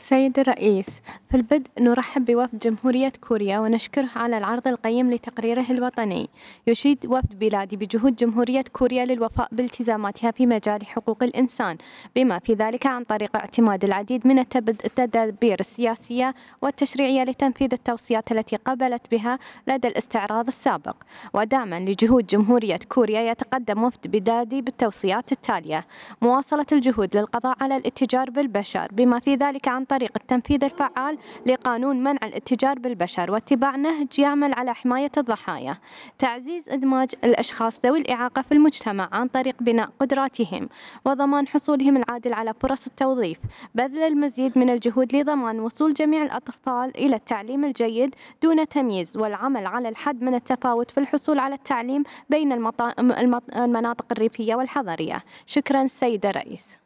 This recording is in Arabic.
سيد الرئيس، في البدء نرحب بوفد جمهورية كوريا ونشكره على العرض القيم لتقريره الوطني. يشيد وفد بلادي بجهود جمهورية كوريا للوفاء بالتزاماتها في مجال حقوق الإنسان، بما في ذلك عن طريق اعتماد العديد من التدابير السياسية والتشريعية لتنفيذ التوصيات التي قبلت بها لدى الاستعراض السابق. ودعما لجهود جمهورية كوريا يتقدم وفد بلادي بالتوصيات التالية: مواصلة الجهود للقضاء على الاتجار بالبشر، بما في ذلك عن طريق التنفيذ الفعال لقانون منع الاتجار بالبشر واتباع نهج يعمل على حماية الضحايا. تعزيز إدماج الأشخاص ذوي الإعاقة في المجتمع عن طريق بناء قدراتهم وضمان حصولهم العادل على فرص التوظيف. بذل المزيد من الجهود لضمان وصول جميع الأطفال إلى التعليم الجيد دون تمييز، والعمل على الحد من التفاوت في الحصول على التعليم بين المناطق الريفية والحضرية. شكرا سيد الرئيس.